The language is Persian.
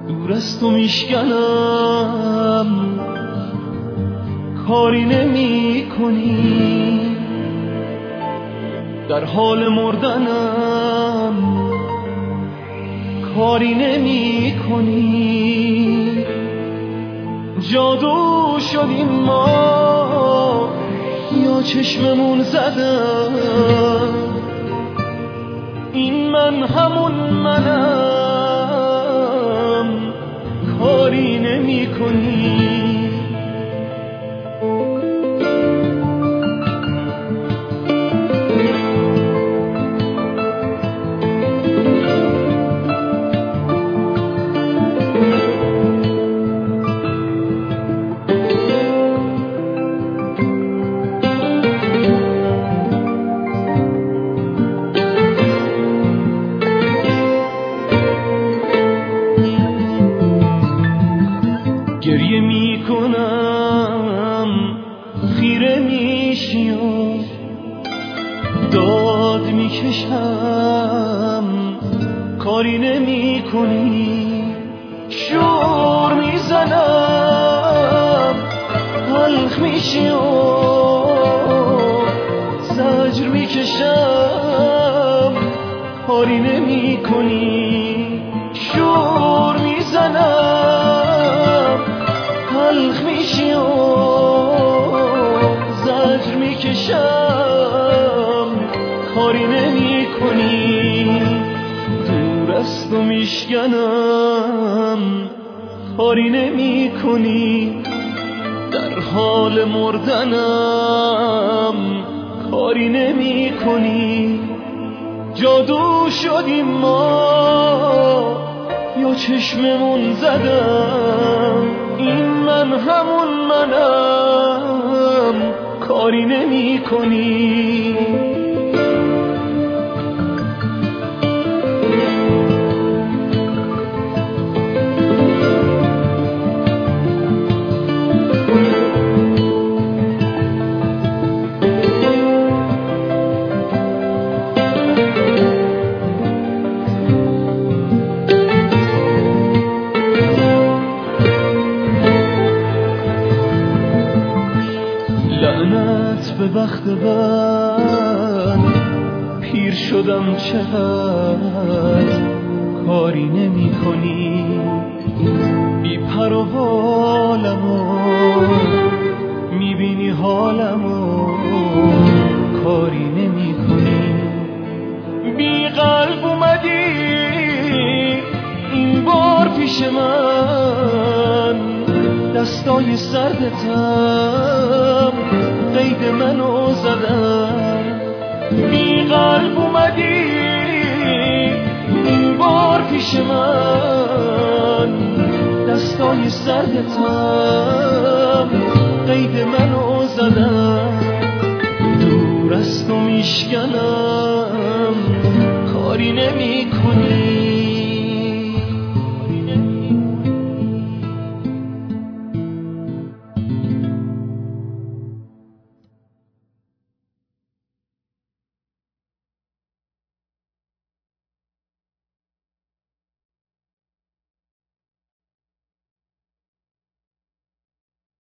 دور از تو میشکنم، کاری نمی کنی، در حال مردنم کاری نمی کنی. جادو شدیم ما یا چشممون زدم، این من همون منم، کاری نمی کنی. گریه می کنم خیره میشی و داد میکشم، کاری نمی کنی. شور میزنم تلخ میشی و زجر میکشم، کاری نمی کنی. شور میزنم تلخ میشی و زجر میکشم، کاری نمی کنی. دور از تو میشکنم، کاری نمی کنی، در حال مردنم کاری نمی کنی. جادو شدیم ما یا چشممون زدم، این من همون منم، کاری نمی کنی. لعنت به بخت من، پیر شدم چقدر، کاری نمی کنی. بی پر و بالمو میبینی حالمو، کاری نمی کنی. بی قلب اومدی این بار پیش من، دستای سردتم قید منو زدم. بی قلب اومدی این بار پیش من، دستای سردتم قید منو زدم. دور از تو میشکنم، کاری نمی کنی.